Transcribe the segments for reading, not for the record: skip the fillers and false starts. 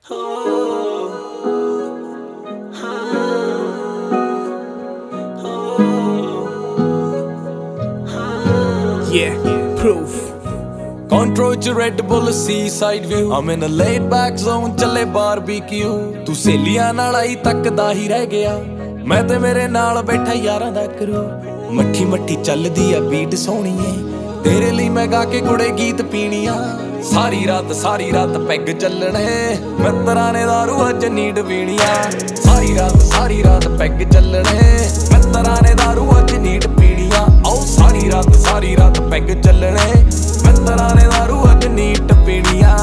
Yeah, proof. Control च Red Bull seaside view I'm in a laid back zone ਚੱਲੇ barbecue ਤੂੰ ਸੇਲੀਆਂ ਨਾਲ ਆਈ ਤੱਕਦਾ ਹੀ ਰਹਿ ਗਿਆ ਮੈਂ ਤੇ ਮੇਰੇ ਨਾਲ ਬੈਠਾ ਯਾਰਾਂ ਦਾ ਕਰੂ ਮੱਠੀ ਮੱਠੀ ਚੱਲਦੀ ਆ ਬੀਟ ਸੋਹਣੀਏ ਤੇਰੇ ਲਈ ਮੈਂ ਗਾ ਕੇ ਗੁੜੇ ਗੀਤ ਪੀਣੀਆਂ ਸਾਰੀ ਰਾਤ ਪੈਗ ਚੱਲਣੇ ਮਿੱਤਰਾਂ ਨੇ ਦਾਰੂ ਅੱਜ ਨੀਂਦ ਪੀਣੀਆਂ ਸਾਰੀ ਰਾਤ ਪੈਗ ਚੱਲਣੇ ਮਿੱਤਰਾਂ ਨੇ ਦਾਰੂ ਅੱਜ ਨੀਂਦ ਪੀਣੀਆਂ ਆਓ ਸਾਰੀ ਰਾਤ ਪੈਗ ਚੱਲਣੇ ਮਿੱਤਰਾਂ ਨੇ ਦਾਰੂ ਅੱਜ ਨੀਂਦ ਪੀਣੀਆਂ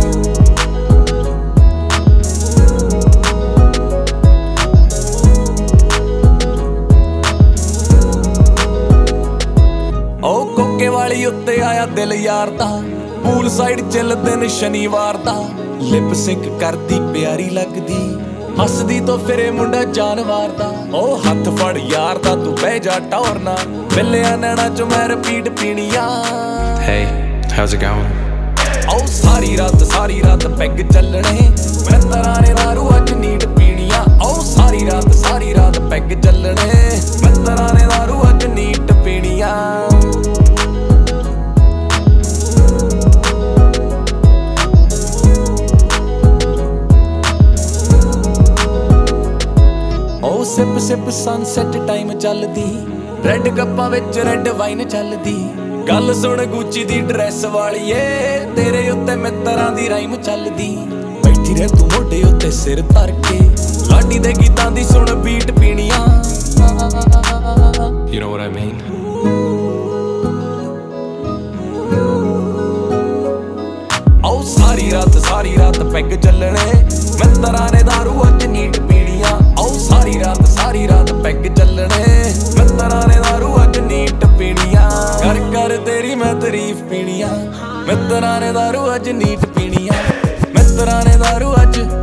ਓ ਕੋਕੇ ਵਾਲੀ ਉੱਤੇ ਆਇਆ ਦਿਲ ਯਾਰ ਦਾ ਪੂਲ ਸਾਈਡ ਚੱਲਦੇ ਨੇ ਸ਼ਨੀਵਾਰ ਦਾ ਲਿਪ ਸਿੰਕ ਕਰਦੀ ਪਿਆਰੀ ਲੱਗਦੀ ਹੱਸਦੀ ਤੋਂ ਫਿਰੇ ਮੁੰਡਾ ਜਾਨਵਾਰ ਦਾ ਓ ਹੱਥ ਫੜ ਯਾਰ ਦਾ ਤੂੰ ਬਹਿ ਜਾ ਟੌਰਨਾ ਮਿਲਿਆ ਨੈਣਾ ਚ ਮੈਂ ਰਿਪੀਟ ਪੀਣੀਆਂ Hey, how's it going? ਓ ਸਾਰੀ ਰਾਤ ਪੈਗ ਚੱਲਣੇ ਮਿੱਤਰਾਂ ਨੇ ਦਾਰੂ ਅੱਜ ਨੀਂਦ ਪੀਣੀਆਂ ਓ ਸਾਰੀ ਰਾਤ ਪੈਗ ਚੱਲਣੇ ਮਿੱਤਰਾਂ ਨੇ ਦਾਰੂ ਅੱਜ ਨੀਂਦ ਪੀਣੀਆਂ ਓ ਸਿਪ ਸਨਸੈਟ ਟਾਈਮ ਚੱਲਦੀ ਰੈੱਡ ਕੱਪਾਂ ਵਿੱਚ ਰੈੱਡ ਵਾਈਨ ਚੱਲਦੀ ਗੱਲ ਸੁਣ ਗੁੱਚੀ ਦੀ ਡਰੈਸ ਵਾਲੀਏ ਤੇਰੇ ਉੱਤੇ ਮਿੱਤਰਾਂ ਦੀ ਰਾਈਮ ਚੱਲਦੀ ਬੈਠੀ ਰਹਿ ਤੂੰ ਮੋਢੇ ਉੱਤੇ ਸਿਰ ਧਰ ਕੇ ਲਾਡੀ ਦੇ ਗੀਤਾਂ ਦੀ ਸੁਣ ਬੀਟ ਪੀਣੀਆਂ You know what I mean? ਆਓ ਸਾਰੀ ਰਾਤ ਪੈਗ ਚੱਲਣੇ ਮਿੱਤਰਾਂ ਨੇ ਦਾਰੂ ਅੱਜ ਨੀਂਦ ਪੀਣੀਆਂ ਆਓ ਸਾਰੀ ਰਾਤ ਪੈਗ ਚੱਲਣੇ ਮਿੱਤਰਾਂ ਨੇ ਦਾਰੂ ਅੱਜ ਨੀਂਦ ਪੀਣੀਆਂ ਕਰ ਤੇਰੀ ਮੈਂ ਤਾਰੀਫ ਪੀਣੀਆਂ ਮਿੱਤਰਾਂ ਨੇ ਦਾਰੂ ਅੱਜ ਨੀਂਦ ਪੀਣੀਆਂ ਮਿੱਤਰਾਂ ਨੇ ਦਾਰੂ ਅੱਜ